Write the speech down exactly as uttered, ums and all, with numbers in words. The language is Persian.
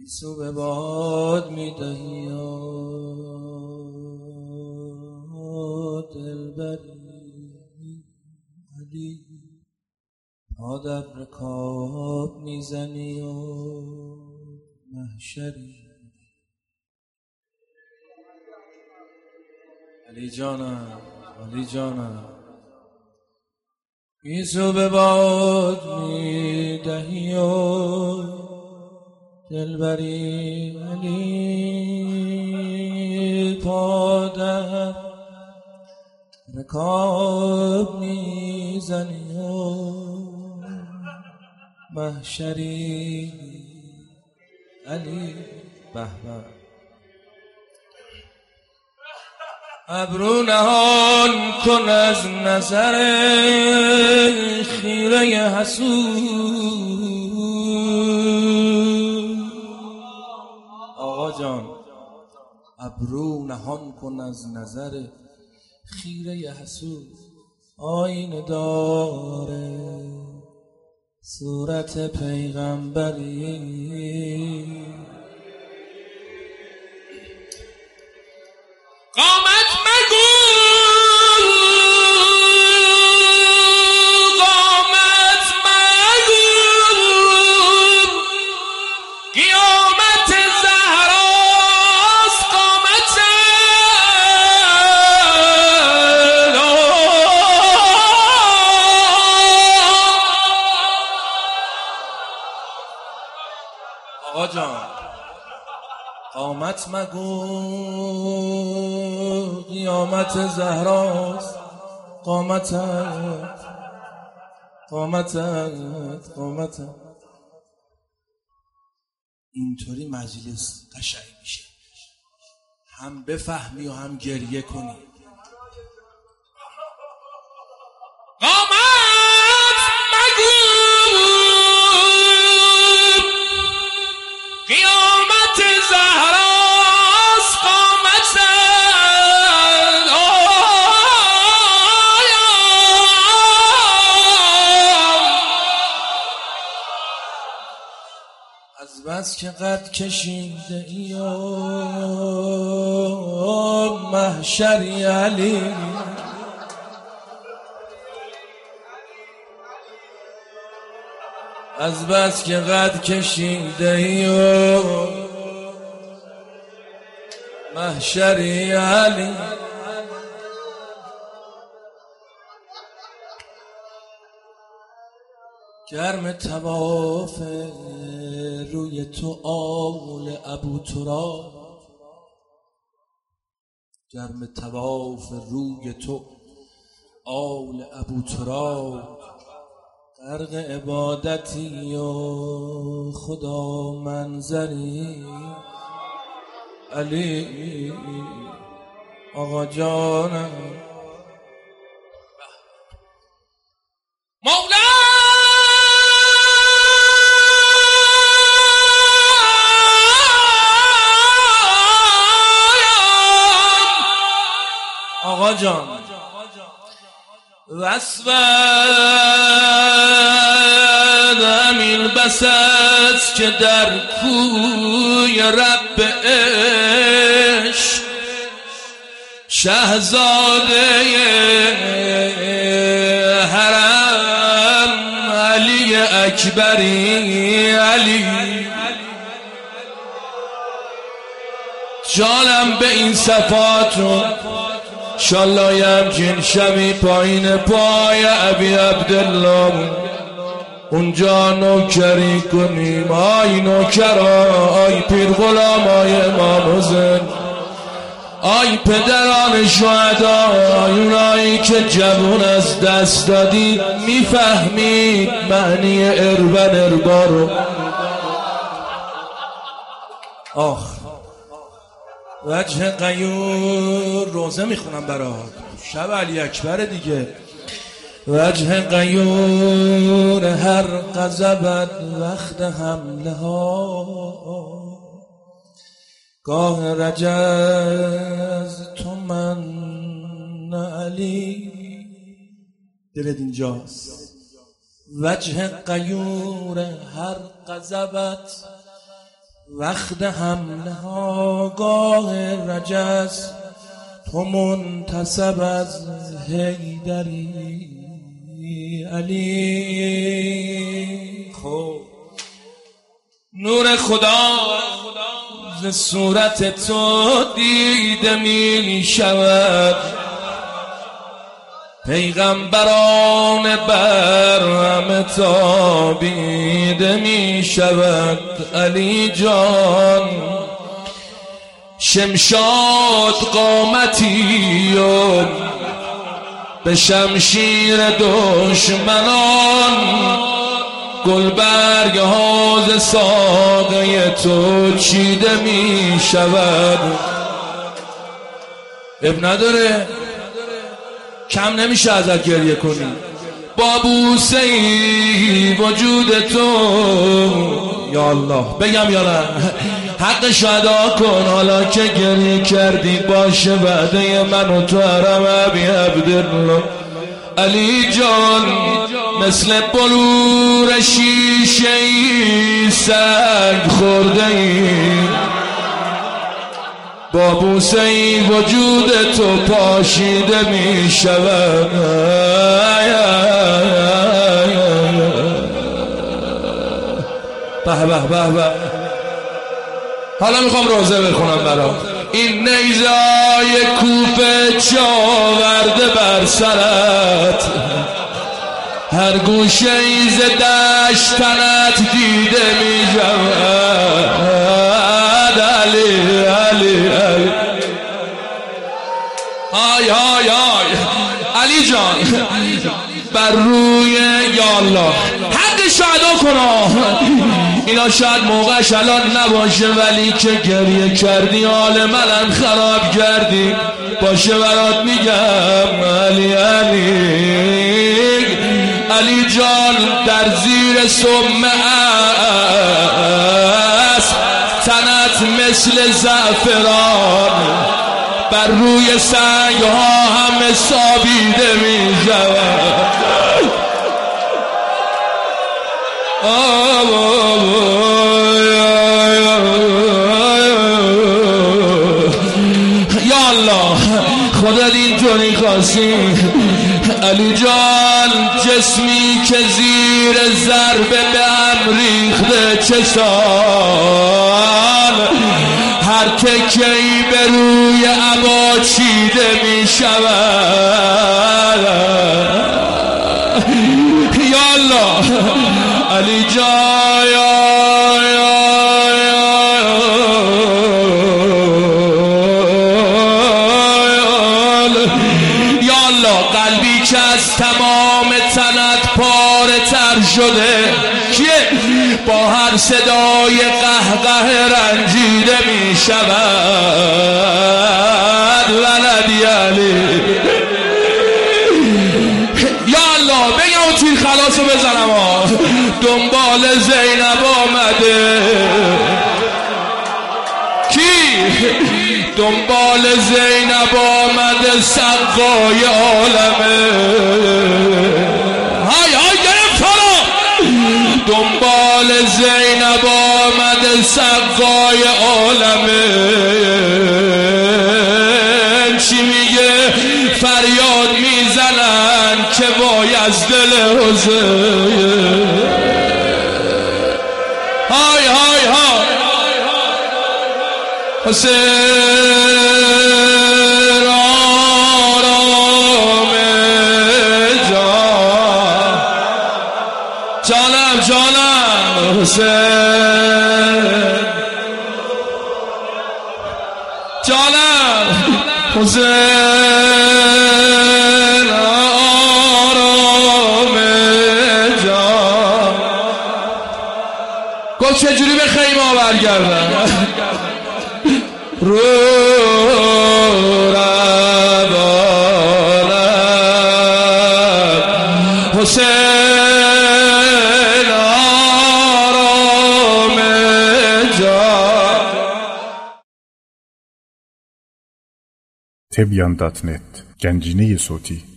سو به باد میدهی یا دلبری علی، آدم رکاب میزنی و محشری. علی جانم علی جانم بیسو به باد میدهی و دلبری علی، پادر رکاب میزنی و محشری. علی به به ابرو نهان کن از نظر خیره حسود. آقا جان ابرو نهان کن از نظر خیره حسود. آینه داره صورت پیغمبری، قامت مگو قامت مگو قیامت زهراست قامت. آقا جان قامت مگو قیامت زهراست قامتت قامتت قامتت. اینطوری مجلس قشنگ میشه، هم بفهمی و هم گریه کنی. قامت مگو قیامت زهراست قامتت. از بس که قد کشیده ای و محشری علی، از بس که قد کشیده ای و محشری علی. گرم طواف روی تو آل ابو تراب، گرم طواف روی تو آل ابو تراب. غرق عبادتی و خدا منظری. علی آقا جانم مولا آقا جان وصفت امیر بس است که در کوی رب عشق شهزاده حرم علی اکبری. علی جانم به این صفاتون شالله یمکن شبی پایین پای ابی عبدالله اونجا نوکری کنیم. آی نوکرا آی پیر غلام آی امام حسین آی پدران شهدا آی اونایی که جوون از دست دادید میفهمید معنی اربن اربارو. آخ وجه غیور روزه میخونم برات شب علی اکبر دیگه. وجه غیور هر غضبت وقت حمله ها، گاه رجز تو من علی. دلت اینجاست. وجه غیور هر غضبت وقت حمله آگاه رجز تو منتسب از حیدری علی. خب نور خدا ز صورت تو دیده می شود، پیغمبران بر همه تابیده می شود. علی جان شمشاد قامتی و به شمشیر دشمنان، گلبرگ ها ز ساقه تو چیده می شود. اب نداره، کم نمیشه ازت گریه کنی. با بوسه ای وجود تو یا الله بگم یا نه، حقش ادا کن. حالا که گریه کردی باشه وعده من و تو حرم ابی عبدالله. علی جان مثل بلور شیشه ای سنگ خورده ای، با بوسه ای وجود تو پاشیده می شود. به به به به. حالا میخوام روزه بخونم برام. این نیزای کوفه چاورده بر سرت، هر گوشه ای ز دشتنت دیده می شود. علی علی علی آی آی آی علی جان بر روی یا الله حقش ادا کنا. اینا شاید موقعش الان نباشه، ولی که گریه کردی حال منم خراب کردی. باشه برات میگم علی علی علی جان در زیر سم اسب تنت مثل زعفران، بر روی سنگ ها همه سابیده می شود. یا الله خودت اینطوری خواستی. علی جان جسمی که زیر ضربه به هم ریخته چشان، هر تکه‌ای به روی عبا چیده می شود. یا الله علی جان یا الله قلبی که از تمام تنت پاره تر شده، کیه با هر صدای قهقه رنجیده می شود. ولدی علی یا الله بگم اون تیر خلاصو بزنم ها. دنبال زینب آمده. کی دنبال زینب آمده؟ سقای عالمه. های های گرفت حالا. دنبال زینب آمده سقای عالمه. چی میگه؟ فریاد میزنن که وای از دل حسین. های های های حسین آرام جان، جانم جانم حسین، جانم حسین آرام جان. گفت چجوری به خیمه برگردم؟ رو روانم حسین آرام جان. تبیان دات نت گنجینه صوتی